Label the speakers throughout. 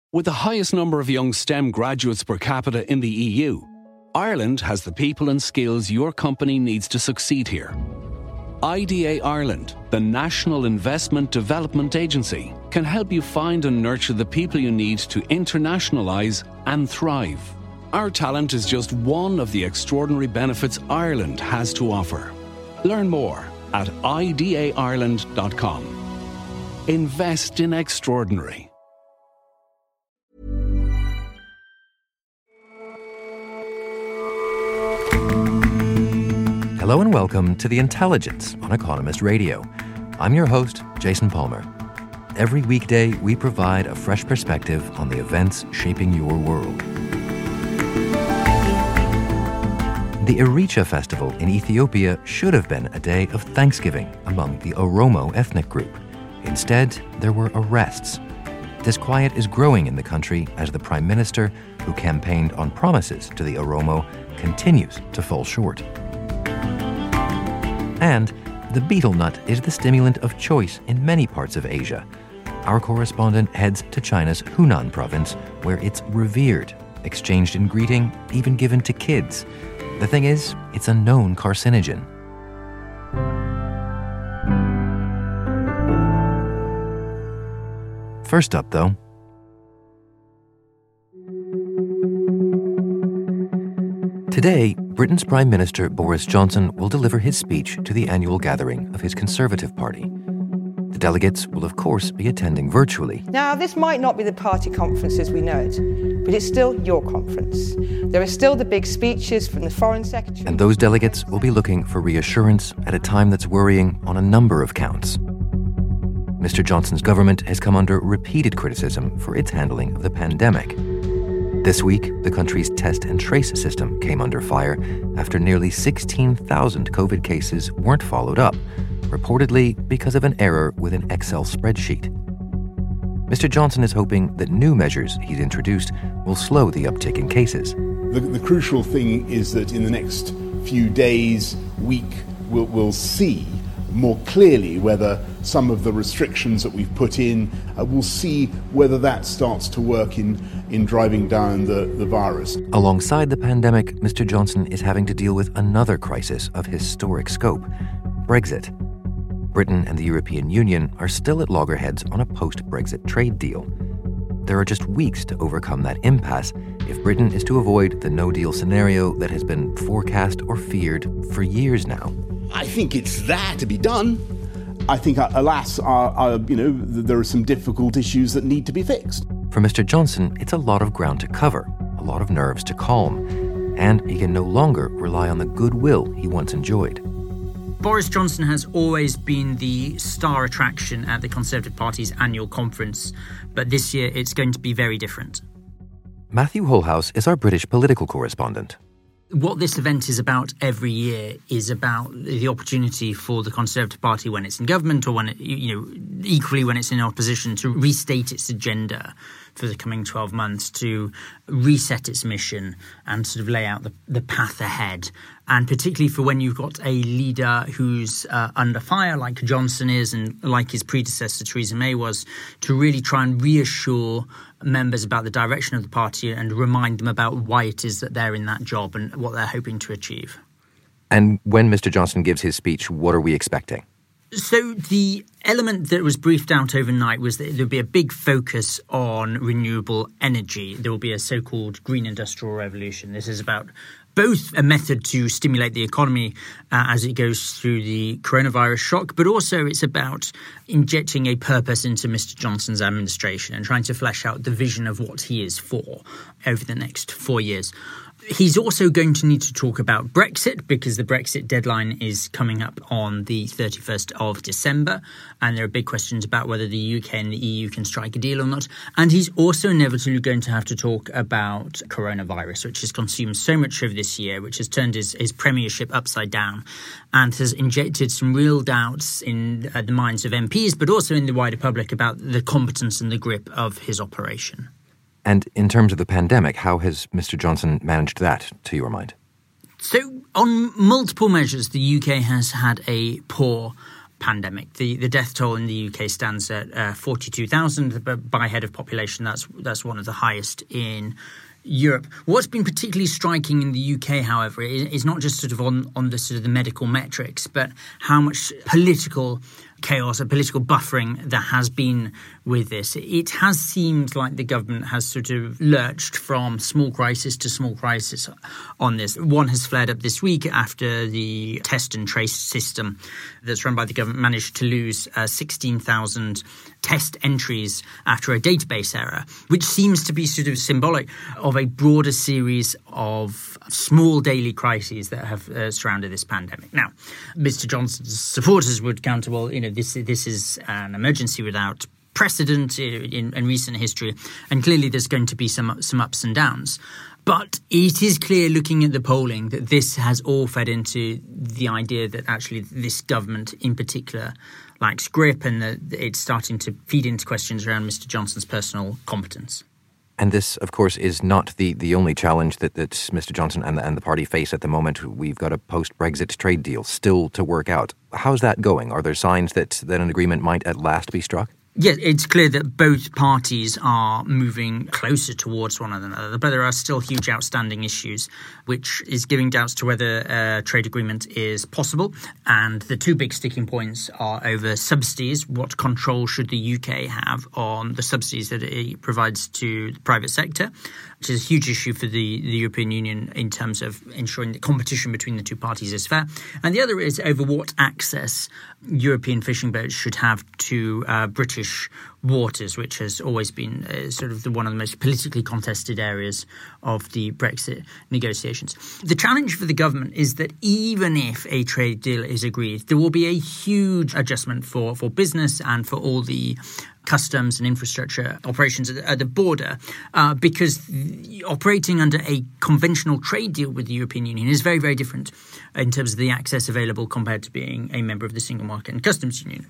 Speaker 1: With the highest number of young STEM graduates per capita in the EU, Ireland has the people and skills your company needs to succeed here. IDA Ireland, the National Investment Development Agency, can help you find and nurture the people you need to internationalise and thrive. Our talent is just one of the extraordinary benefits Ireland has to offer. Learn more at idaireland.com. Invest in extraordinary.
Speaker 2: Hello and welcome to The Intelligence on Economist Radio. I'm your host, Jason Palmer. Every weekday, we provide a fresh perspective on the events shaping your world. The Erecha Festival in Ethiopia should have been a day of thanksgiving among the Oromo ethnic group. Instead, there were arrests. Disquiet is growing in the country as the Prime Minister, who campaigned on promises to the Oromo, continues to fall short. And the betel nut is the stimulant of choice in many parts of Asia. Our correspondent heads to China's Hunan province, where it's revered, exchanged in greeting, even given to kids. The thing is, it's a known carcinogen. First up, though, today, Britain's Prime Minister Boris Johnson will deliver his speech to the annual gathering of his Conservative Party. The delegates will, of course, be attending virtually.
Speaker 3: Now, this might not be the party conference as we know it, but it's still your conference. There are still the big speeches from the Foreign Secretary.
Speaker 2: And those delegates will be looking for reassurance at a time that's worrying on a number of counts. Mr. Johnson's government has come under repeated criticism for its handling of the pandemic. This week, the country's test and trace system came under fire after nearly 16,000 COVID cases weren't followed up, reportedly because of an error with an Excel spreadsheet. Mr. Johnson is hoping that new measures he's introduced will slow the uptick in cases.
Speaker 4: The crucial thing is that in the next few days, week, we'll see more clearly whether some of the restrictions that we've put in, we'll see whether that starts to work in driving down the virus.
Speaker 2: Alongside the pandemic, Mr. Johnson is having to deal with another crisis of historic scope, Brexit. Britain and the European Union are still at loggerheads on a post-Brexit trade deal. There are just weeks to overcome that impasse if Britain is to avoid the no-deal scenario that has been forecast or feared for years now.
Speaker 4: I think it's there to be done. I think, alas, there are some difficult issues that need to be fixed.
Speaker 2: For Mr. Johnson, it's a lot of ground to cover, a lot of nerves to calm, and he can no longer rely on the goodwill he once enjoyed.
Speaker 5: Boris Johnson has always been the star attraction at the Conservative Party's annual conference, but this year it's going to be very different.
Speaker 2: Matthew Holhouse is our British political correspondent.
Speaker 5: What this event is about every year is about the opportunity for the Conservative Party when it's in government or when it, equally when it's in opposition to restate its agenda for the coming 12 months, to reset its mission and sort of lay out the path ahead. And particularly for when you've got a leader who's under fire like Johnson is and like his predecessor Theresa May was, to really try and reassure members about the direction of the party and remind them about why it is that they're in that job and what they're hoping to achieve.
Speaker 2: And when Mr. Johnson gives his speech, what are we expecting?
Speaker 5: So the element that was briefed out overnight was that there would be a big focus on renewable energy. There will be a so-called green industrial revolution. This is about both a method to stimulate the economy as it goes through the coronavirus shock, but also it's about injecting a purpose into Mr. Johnson's administration and trying to flesh out the vision of what he is for over the next 4 years. He's also going to need to talk about Brexit because the Brexit deadline is coming up on the 31st of December, and there are big questions about whether the UK and the EU can strike a deal or not. And he's also inevitably going to have to talk about coronavirus, which has consumed so much of this year, which has turned his premiership upside down and has injected some real doubts in the minds of MPs, but also in the wider public about the competence and the grip of his operation.
Speaker 2: And in terms of the pandemic, how has Mr. Johnson managed that, to your mind?
Speaker 5: So on multiple measures, the UK has had a poor pandemic. The death toll in the UK stands at 42,000, but by head of population, that's one of the highest in Europe. What's been particularly striking in the UK, however, is not just sort of on the sort of the medical metrics, but how much political chaos, a political buffering that has been with this. It has seemed like the government has sort of lurched from small crisis to small crisis on this. One has flared up this week after the test and trace system that's run by the government managed to lose 16,000 test entries after a database error, which seems to be sort of symbolic of a broader series of small daily crises that have surrounded this pandemic. Now, Mr. Johnson's supporters would counter, well, this is an emergency without precedent in recent history, and clearly there's going to be some ups and downs. But it is clear, looking at the polling, that this has all fed into the idea that actually this government in particular lacks grip, and that it's starting to feed into questions around Mr. Johnson's personal competence.
Speaker 2: And this, of course, is not the only challenge that Mr. Johnson and the party face at the moment. We've got a post-Brexit trade deal still to work out. How's that going? Are there signs that an agreement might at last be struck?
Speaker 5: Yeah, it's clear that both parties are moving closer towards one another, but there are still huge outstanding issues, which is giving doubts to whether a trade agreement is possible. And the two big sticking points are over subsidies. What control should the UK have on the subsidies that it provides to the private sector, which is a huge issue for the European Union in terms of ensuring that competition between the two parties is fair. And the other is over what access European fishing boats should have to British waters, which has always been sort of one of the most politically contested areas of the Brexit negotiations. The challenge for the government is that even if a trade deal is agreed, there will be a huge adjustment for business and for all the customs and infrastructure operations at the border, because operating under a conventional trade deal with the European Union is very, very different in terms of the access available compared to being a member of the Single Market and Customs Union.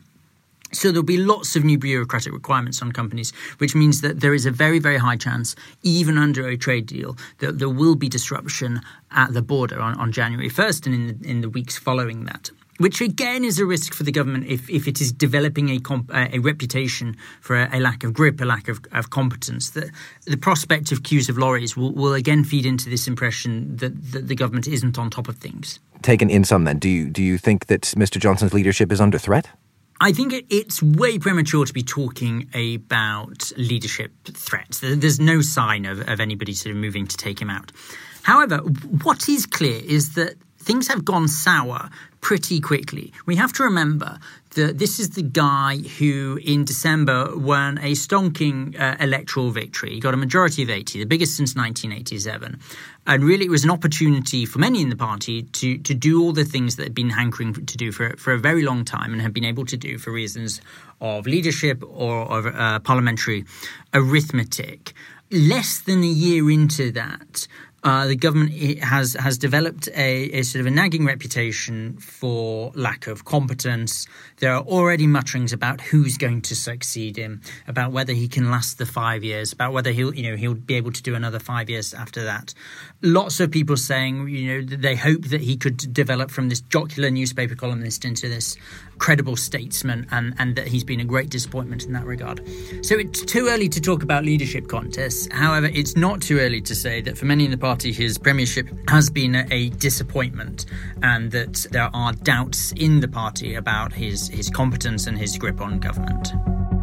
Speaker 5: So there'll be lots of new bureaucratic requirements on companies, which means that there is a very, very high chance, even under a trade deal, that there will be disruption at the border on January 1st and in the weeks following that, which again is a risk for the government if it is developing a reputation for a lack of grip, a lack of competence. The prospect of queues of lorries will again feed into this impression that the government isn't on top of things. Taken
Speaker 2: in sum then, do you think that Mr. Johnson's leadership is under threat?
Speaker 5: I think it's way premature to be talking about leadership threats. There's no sign of anybody sort of moving to take him out. However, what is clear is that things have gone sour pretty quickly. We have to remember that this is the guy who in December won a stonking electoral victory. He got a majority of 80, the biggest since 1987. And really it was an opportunity for many in the party to do all the things that had been hankering to do for a very long time and have been able to do for reasons of leadership or of parliamentary arithmetic. Less than a year into that, the government has developed a sort of a nagging reputation for lack of competence. There are already mutterings about who's going to succeed him, about whether he can last the 5 years, about whether he'll be able to do another 5 years after that. Lots of people saying, they hope that he could develop from this jocular newspaper columnist into this credible statesman, and that he's been a great disappointment in that regard. So it's too early to talk about leadership contests. However, it's not too early to say that for many in the party, his premiership has been a disappointment, and that there are doubts in the party about his competence and his grip on government.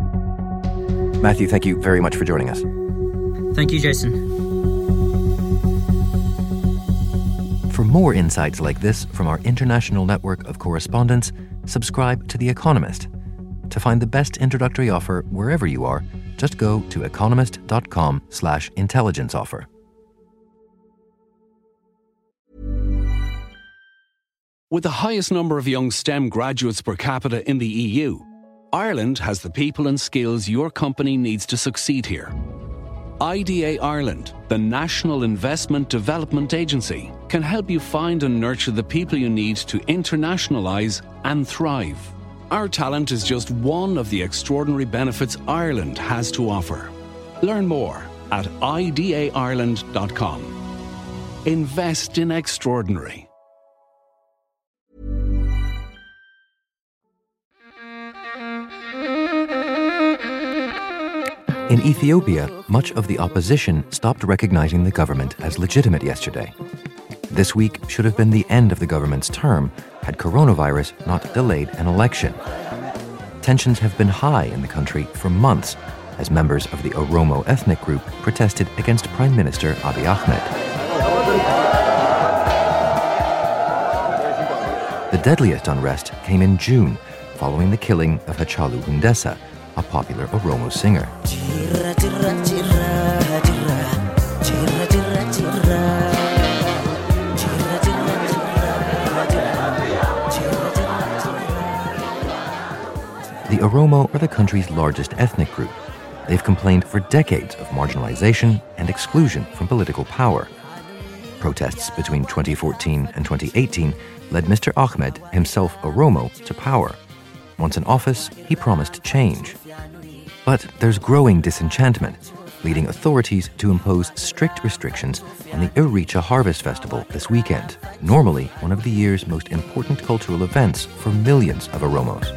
Speaker 2: Matthew, thank you very much for joining us.
Speaker 5: Thank you, Jason.
Speaker 2: For more insights like this from our international network of correspondents, subscribe to The Economist. To find the best introductory offer wherever you are, just go to economist.com/intelligence offer.
Speaker 1: With the highest number of young STEM graduates per capita in the EU, Ireland has the people and skills your company needs to succeed here. IDA Ireland, the National Investment Development Agency, can help you find and nurture the people you need to internationalise and thrive. Our talent is just one of the extraordinary benefits Ireland has to offer. Learn more at idaireland.com. Invest in extraordinary.
Speaker 2: In Ethiopia, much of the opposition stopped recognizing the government as legitimate yesterday. This week should have been the end of the government's term had coronavirus not delayed an election. Tensions have been high in the country for months as members of the Oromo ethnic group protested against Prime Minister Abiy Ahmed. The deadliest unrest came in June, following the killing of Hachalu Hundessa, a popular Oromo singer. The Oromo are the country's largest ethnic group. They've complained for decades of marginalization and exclusion from political power. Protests between 2014 and 2018 led Mr. Ahmed, himself Oromo, to power. Once in office, he promised change. But there's growing disenchantment, leading authorities to impose strict restrictions on the Iricha Harvest Festival this weekend, normally one of the year's most important cultural events for millions of Oromos.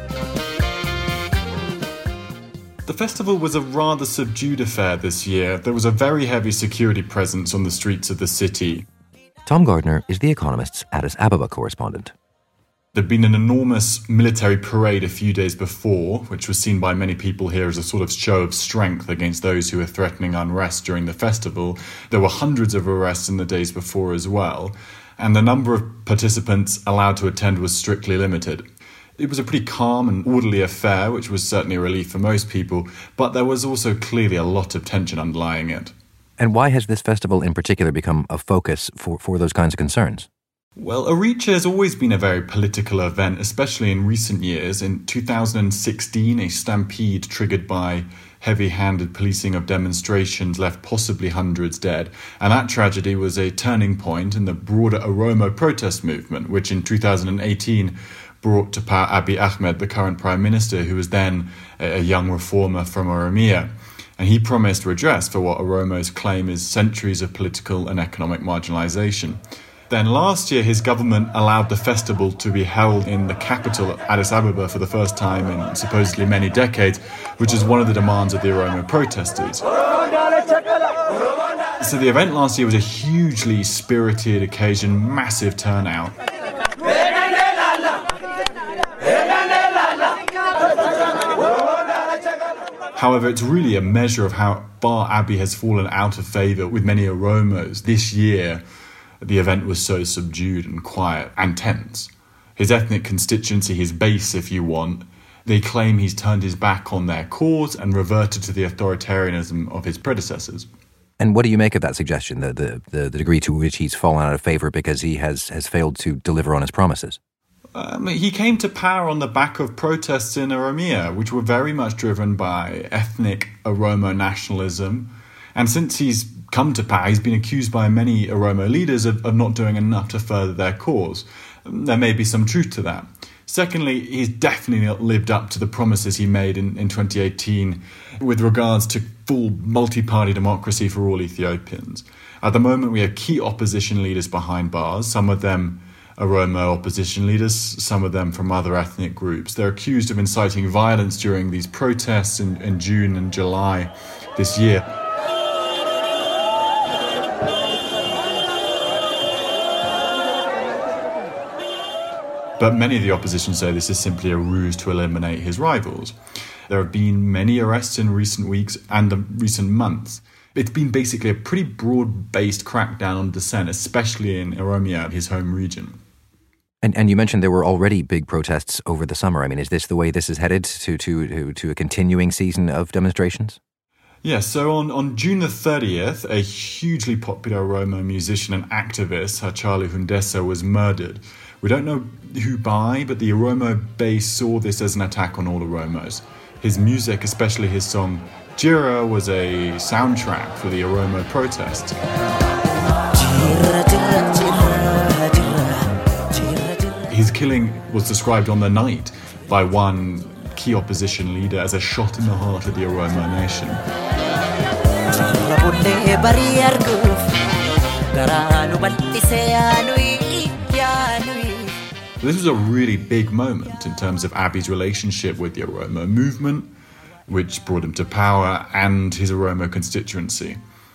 Speaker 6: The festival was a rather subdued affair this year. There was a very heavy security presence on the streets of the city.
Speaker 2: Tom Gardner is The Economist's Addis Ababa correspondent.
Speaker 6: There'd been an enormous military parade a few days before, which was seen by many people here as a sort of show of strength against those who were threatening unrest during the festival. There were hundreds of arrests in the days before as well, and the number of participants allowed to attend was strictly limited. It was a pretty calm and orderly affair, which was certainly a relief for most people, but there was also clearly a lot of tension underlying it.
Speaker 2: And why has this festival in particular become a focus for those kinds of concerns?
Speaker 6: Well, Iricha has always been a very political event, especially in recent years. In 2016, a stampede triggered by heavy-handed policing of demonstrations left possibly hundreds dead. And that tragedy was a turning point in the broader Oromo protest movement, which in 2018 brought to power Abiy Ahmed, the current prime minister, who was then a young reformer from Oromia. And he promised redress for what Oromos claim is centuries of political and economic marginalisation. Then last year, his government allowed the festival to be held in the capital, Addis Ababa, for the first time in supposedly many decades, which is one of the demands of the Oromo protesters. So the event last year was a hugely spirited occasion, massive turnout. However, it's really a measure of how far Abiy has fallen out of favour with many Oromos. This year, the event was so subdued and quiet and tense. His ethnic constituency, his base if you want, they claim he's turned his back on their cause and reverted to the authoritarianism of his predecessors.
Speaker 2: And what do you make of that suggestion, the degree to which he's fallen out of favour because he has failed to deliver on his promises?
Speaker 6: He came to power on the back of protests in Oromia, which were very much driven by ethnic Oromo nationalism. And since he's come to power, he's been accused by many Oromo leaders of not doing enough to further their cause. There may be some truth to that. Secondly, he's definitely not lived up to the promises he made in 2018 with regards to full multi-party democracy for all Ethiopians. At the moment, we have key opposition leaders behind bars, some of them Oromo opposition leaders, some of them from other ethnic groups. They're accused of inciting violence during these protests in June and July this year. But many of the opposition say this is simply a ruse to eliminate his rivals. There have been many arrests in recent weeks and recent months. It's been basically a pretty broad-based crackdown on dissent, especially in Oromia, his home region.
Speaker 2: And you mentioned there were already big protests over the summer. I mean, is this the way this is headed to a continuing season of demonstrations?
Speaker 6: Yes, so on June the 30th, a hugely popular Oromo musician and activist, Hachalu Hundessa, was murdered. We don't know who by, but the Oromo base saw this as an attack on all Oromos. His music, especially his song Jira, was a soundtrack for the Oromo protests. His killing was described on the night by one key opposition leader as a shot in the heart of the Oromo nation. This was a really big moment in terms of Abiy's relationship with the Oromo movement, which brought him to power, and his Oromo constituency.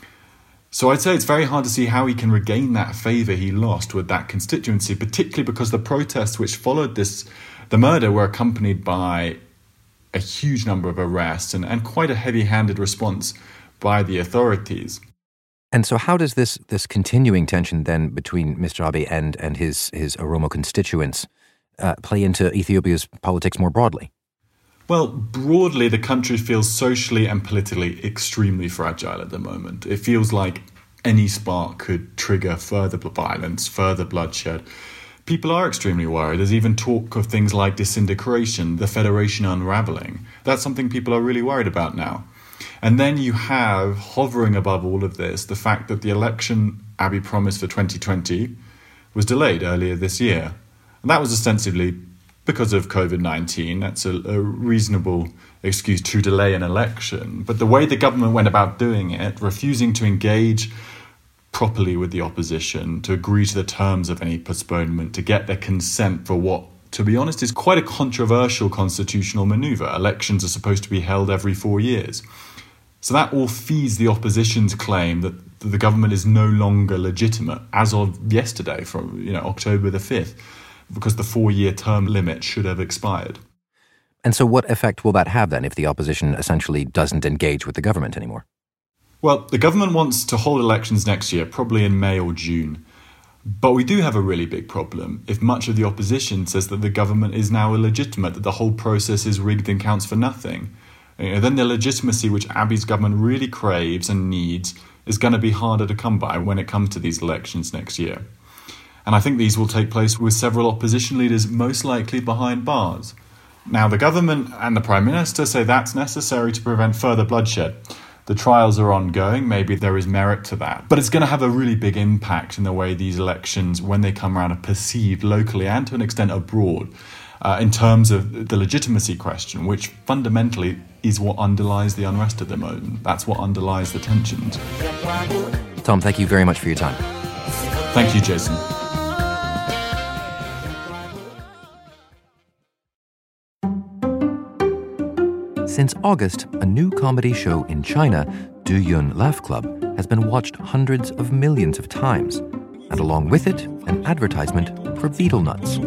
Speaker 6: So I'd say it's very hard to see how he can regain that favour he lost with that constituency, particularly because the protests which followed the murder were accompanied by a huge number of arrests and quite a heavy-handed response by the authorities.
Speaker 2: And so how does this continuing tension then between Mr. Abiy and his Oromo constituents play into Ethiopia's politics more broadly?
Speaker 6: Well, broadly, the country feels socially and politically extremely fragile at the moment. It feels like any spark could trigger further violence, further bloodshed. People are extremely worried. There's even talk of things like disintegration, the federation unraveling. That's something people are really worried about now. And then you have, hovering above all of this, the fact that the election Abiy promised for 2020 was delayed earlier this year. And that was ostensibly because of COVID-19. That's a reasonable excuse to delay an election. But the way the government went about doing it, refusing to engage properly with the opposition, to agree to the terms of any postponement, to get their consent for what, to be honest, is quite a controversial constitutional manoeuvre. Elections are supposed to be held every 4 years. So that all feeds the opposition's claim that the government is no longer legitimate as of yesterday, from October the 5th. Because the 4-year term limit should have expired.
Speaker 2: And so what effect will that have then if the opposition essentially doesn't engage with the government anymore?
Speaker 6: Well, the government wants to hold elections next year, probably in May or June. But we do have a really big problem if much of the opposition says that the government is now illegitimate, that the whole process is rigged and counts for nothing. Then the legitimacy which Abiy's government really craves and needs is going to be harder to come by when it comes to these elections next year. And I think these will take place with several opposition leaders most likely behind bars. Now, the government and the Prime Minister say that's necessary to prevent further bloodshed. The trials are ongoing, maybe there is merit to that. But it's going to have a really big impact in the way these elections, when they come around, are perceived locally and to an extent abroad, in terms of the legitimacy question, which fundamentally is what underlies the unrest at the moment. That's what underlies the tensions.
Speaker 2: Tom, thank you very much for your time.
Speaker 6: Thank you, Jason.
Speaker 2: Since August, a new comedy show in China, Du Yun Laugh Club, has been watched hundreds of millions of times. And along with it, an advertisement for betel nuts.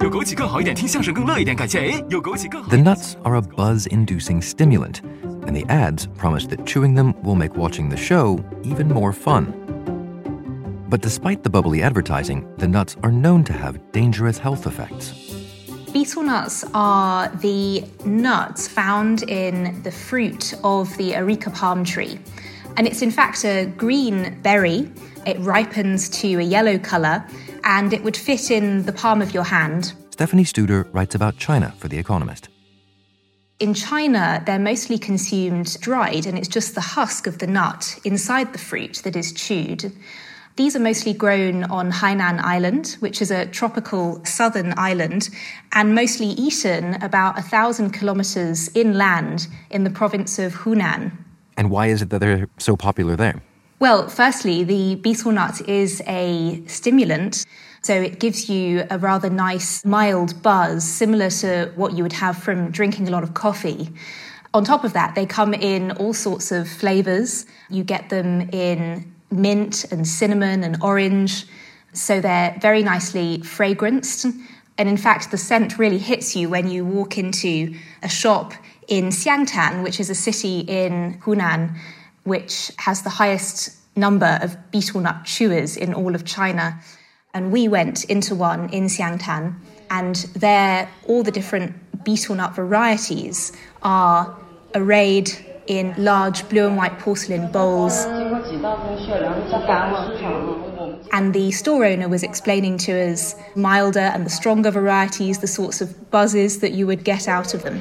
Speaker 2: The nuts are a buzz-inducing stimulant, and the ads promise that chewing them will make watching the show even more fun. But despite the bubbly advertising, the nuts are known to have dangerous health effects.
Speaker 7: Betel nuts are the nuts found in the fruit of the areca palm tree. And it's in fact a green berry. It ripens to a yellow colour, and it would fit in the palm of your hand.
Speaker 2: Stephanie Studer writes about China for The Economist.
Speaker 7: In China, they're mostly consumed dried, and it's just the husk of the nut inside the fruit that is chewed. These are mostly grown on Hainan Island, which is a tropical southern island, and mostly eaten about 1,000 kilometres inland in the province of Hunan.
Speaker 2: And why is it that they're so popular there?
Speaker 7: Well, firstly, the betel nut is a stimulant, so it gives you a rather nice, mild buzz, similar to what you would have from drinking a lot of coffee. On top of that, they come in all sorts of flavours. You get them in mint and cinnamon and orange, so they're very nicely fragranced. And in fact, the scent really hits you when you walk into a shop in Xiangtan, which is a city in Hunan, which has the highest number of betel nut chewers in all of China. And we went into one in Xiangtan, and there all the different betel nut varieties are arrayed in large blue and white porcelain bowls. And the store owner was explaining to us milder and the stronger varieties, the sorts of buzzes that you would get out of them.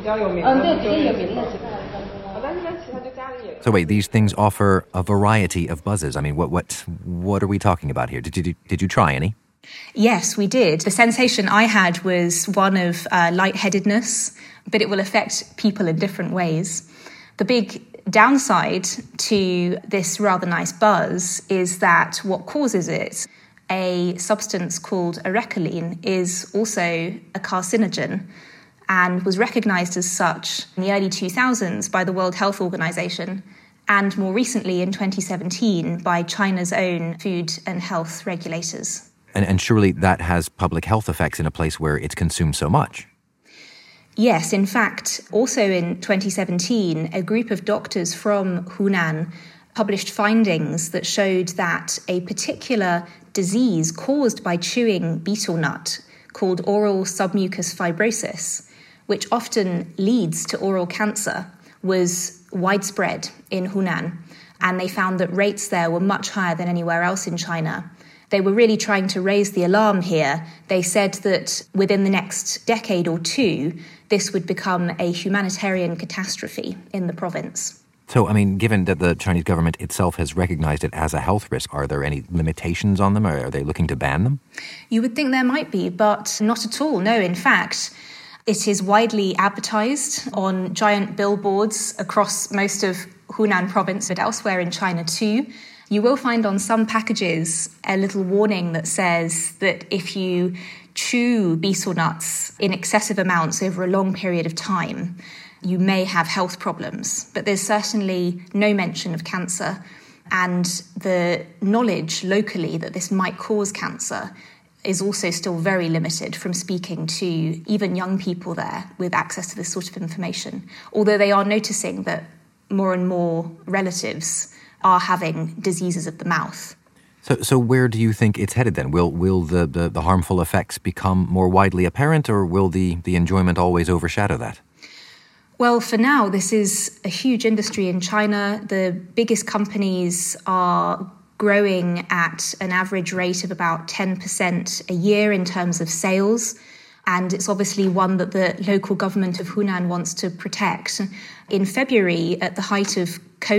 Speaker 2: So wait, these things offer a variety of buzzes. I mean, what are we talking about here? Did you try any?
Speaker 7: Yes, we did. The sensation I had was one of lightheadedness, but it will affect people in different ways. The big downside to this rather nice buzz is that what causes it, a substance called arecaline, is also a carcinogen. and was recognised as such in the early 2000s by the World Health Organization, and more recently in 2017 by China's own food and health regulators.
Speaker 2: And surely that has public health effects in a place where it's consumed so much.
Speaker 7: Yes, in fact, also in 2017, a group of doctors from Hunan published findings that showed that a particular disease caused by chewing betel nut, called oral submucous fibrosis, which often leads to oral cancer, was widespread in Hunan. And they found that rates there were much higher than anywhere else in China. They were really trying to raise the alarm here. They said that within the next decade or two, this would become a humanitarian catastrophe in the province.
Speaker 2: So, given that the Chinese government itself has recognized it as a health risk, are there any limitations on them, or are they looking to ban them?
Speaker 7: You would think there might be, but not at all. No, in fact, it is widely advertised on giant billboards across most of Hunan province, but elsewhere in China too. You will find on some packages a little warning that says that if you chew betel nuts in excessive amounts over a long period of time, you may have health problems. But there's certainly no mention of cancer. And the knowledge locally that this might cause cancer is also still very limited from speaking to even young people there with access to this sort of information. Although they are noticing that more and more relatives are having diseases of the mouth.
Speaker 2: So where do you think it's headed then? Will the harmful effects become more widely apparent, or will the enjoyment always overshadow that?
Speaker 7: Well, for now, this is a huge industry in China. The biggest companies are growing at an average rate of about 10% a year in terms of sales. And it's obviously one that the local government of Hunan wants to protect. In February, at the height of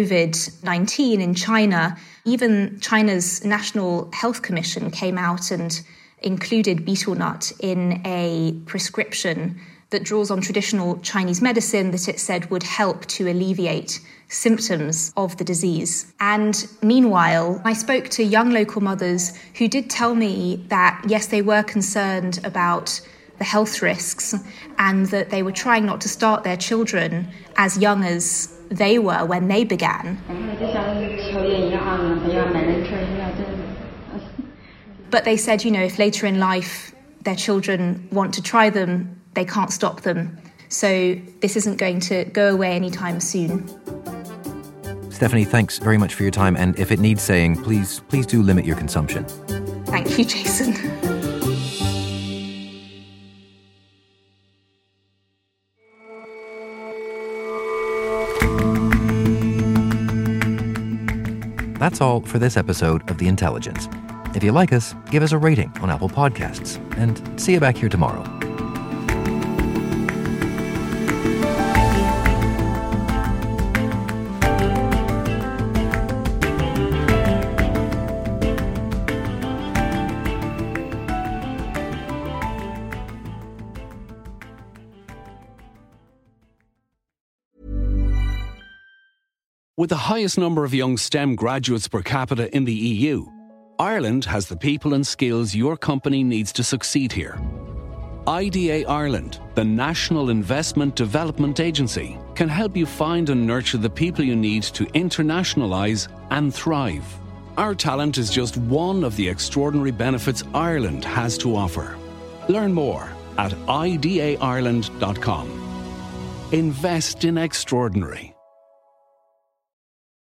Speaker 7: COVID-19 in China, even China's National Health Commission came out and included betel nut in a prescription that draws on traditional Chinese medicine that it said would help to alleviate symptoms of the disease. And meanwhile, I spoke to young local mothers who did tell me that, yes, they were concerned about the health risks and that they were trying not to start their children as young as they were when they began. But they said, if later in life their children want to try them, they can't stop them. So this isn't going to go away anytime soon.
Speaker 2: Stephanie, thanks very much for your time. And if it needs saying, please do limit your consumption.
Speaker 7: Thank you, Jason.
Speaker 2: That's all for this episode of The Intelligence. If you like us, give us a rating on Apple Podcasts. And see you back here tomorrow.
Speaker 1: With the highest number of young STEM graduates per capita in the EU, Ireland has the people and skills your company needs to succeed here. IDA Ireland, the National Investment Development Agency, can help you find and nurture the people you need to internationalise and thrive. Our talent is just one of the extraordinary benefits Ireland has to offer. Learn more at idaireland.com. Invest in extraordinary.